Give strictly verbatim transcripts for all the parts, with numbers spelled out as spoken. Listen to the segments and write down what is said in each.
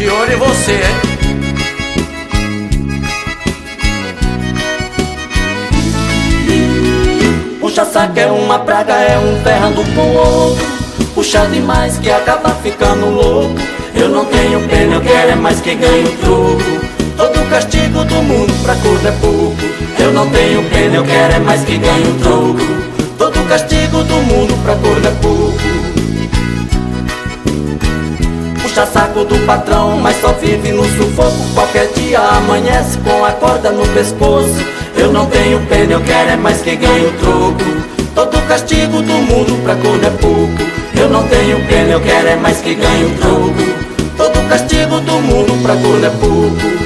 De olho em você, hein? Puxa-saco é uma praga, é um ferrando com o outro. Puxa demais que acaba ficando louco. Eu não tenho pena, eu quero é mais que ganho troco. Todo castigo do mundo pra corno é pouco. Eu não tenho pena, eu quero é mais que ganho troco. Todo castigo do mundo pra corno é pouco. Puxa saco do patrão, mas só vive no sufoco. Qualquer dia amanhece com a corda no pescoço. Eu não tenho pena, eu quero é mais que ganho troco. Todo castigo do mundo pra corno é pouco. Eu não tenho pena, eu quero é mais que ganho troco. Todo castigo do mundo pra corno é pouco.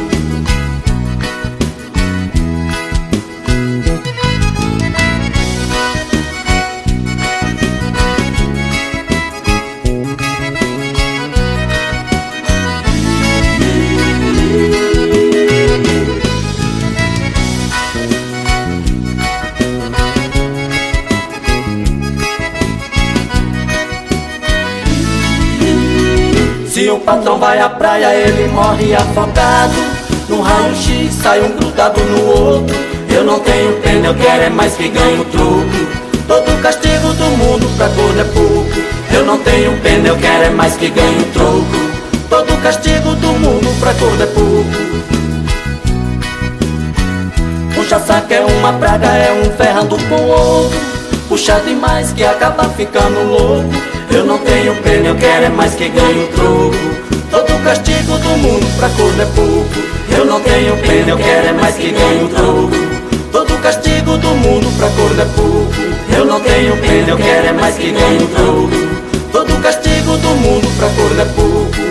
Se o patrão vai à praia, ele morre afogado. No raio-x sai um grudado no outro. Eu não tenho pena, eu quero é mais que ganho troco. Todo castigo do mundo pra corno é pouco. Eu não tenho pena, eu quero é mais que ganho troco. Todo castigo do mundo pra corno é pouco. Puxa-saco é uma praga, é um ferrando com o outro. Puxa demais que acaba ficando louco. Eu não tenho pena, eu quero é mais que ganho troco. Todo castigo do mundo pra corno é pouco. Eu não tenho pena, eu quero é mais que ganho troco. Todo castigo do mundo pra corno é pouco. Eu não tenho pena, eu quero é mais que ganho troco. Todo castigo do mundo pra corno é pouco.